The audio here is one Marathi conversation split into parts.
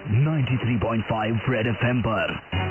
93.5 रेड FM पर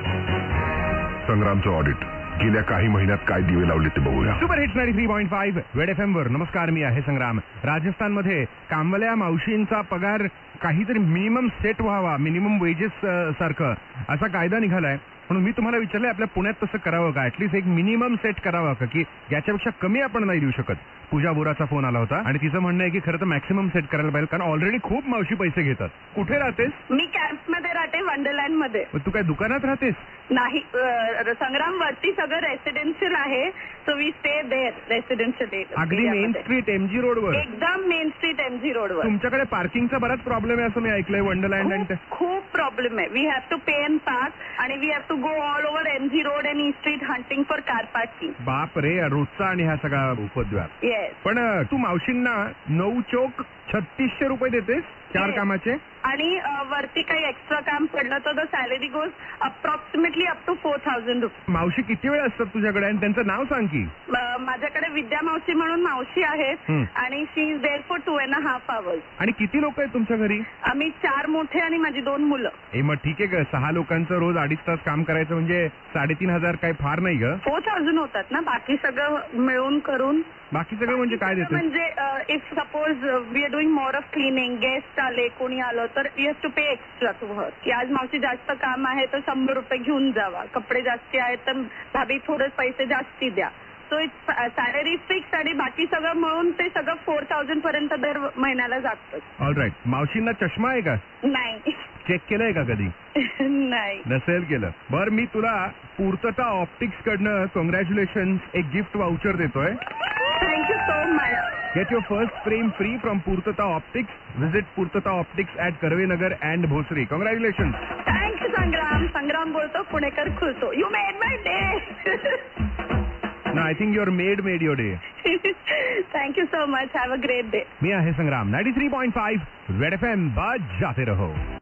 संग्रामचं ऑडिट गेल्या काही महिन्यात काय दिवे लावले ते बघूया. सुपर हिट्स 93.5 रेड FM वर. नमस्कार, मी आहे संग्राम. राजस्थानमध्ये कामवाल्या मावशींचा पगार काहीतरी मिनिमम सेट व्हावा, मिनिमम वेजेस सारखं असा कायदा निघालाय. म्हणून मी तुम्हाला विचारलंय, आपल्या पुण्यात तसं करावं का? ऍटलीस्ट एक मिनिमम सेट करावा का, की याच्यापेक्षा कमी आपण नाही देऊ शकत? पूजा बोराचा फोन आला होता आणि तिचं म्हणणं आहे की खरं तर मॅक्सिमम सेट करायला पाहिजे, कारण ऑलरेडी खूप मावशी पैसे घेतात. कुठे राहतेस? मी कॅम्प मध्ये राहते, वंडरलँड मध्ये. तू काय दुकानात राहतेस? नाही, संग्राम वरती सगळं रेसिडेन्शियल आहे, so we stay there residential. अगदी मेन स्ट्रीट MG रोडवर? एकदम मेन स्ट्रीट MG रोडवर. तुमच्याकडे पार्किंगचा बराच प्रॉब्लेम आहे असं मी ऐकलंय वंडरलँड. आणि खूप प्रॉब्लेम आहे. We have to pay and park आणि we have to go all over MG road and east street hunting for car parking. बाप रे, रोजचा आणि हा सगळा उपद्व्याप. येस. पण तू मावशींना 9 चोक 3600 रुपये देतेस 4 कामाचे, आणि वरती काही एक्स्ट्रा काम पडलं तर the salary goes approximately up to 4000 rupees. मावशी किती वेळ असतात तुझ्याकडे आणि त्यांचं नाव सांग की? माझ्याकडे विद्या मावशी म्हणून मावशी आहेत आणि she is there for 2.5 hours. आणि किती लोक आहेत तुमच्या घरी? आम्ही 4 मोठे आणि माझी 2 मुलं. मग ठीक आहे ग, 6 लोकांचं रोज 2.5 तास काम करायचं म्हणजे 3500 काही फार नाही ग. 4000 होतात ना बाकी सगळं मिळून करून. बाकी सगळं म्हणजे काय देते? म्हणजे if suppose we are doing more of cleaning, guest आले, कोणी आलं तर you have to pay extra to her. की आज मावशी जास्त काम आहे तर 100 रुपये घेऊन जावा, कपडे जास्ती आहेत तर भाभी थोडे पैसे जास्ती द्या. सो इट्स सॅलरी फिक्स आणि बाकी सगळं मिळून ते सगळं 4000 पर्यंत दर महिन्याला जातं. ऑलराईट. मावशींना चष्मा आहे का? नाही. चेक केलंय का कधी? नाही. नसेल केलं. बरं, मी तुला पूर्तता ऑप्टिक्स कडनं कॉंग्रॅच्युलेशन एक गिफ्ट वाउचर देतोय. Thank you so much. Get your first frame free from Purtata Optics. Visit Purtata Optics at Karvenagar and Bhosri. Congratulations. Thank you Sangram. Sangram बोलतो, पुणेकर खुलतो. You made my day. No, I think your maid made your day. Thank you so much. Have a great day. मी आहे संग्राम. 93.5 रेड FM बजाते रहो.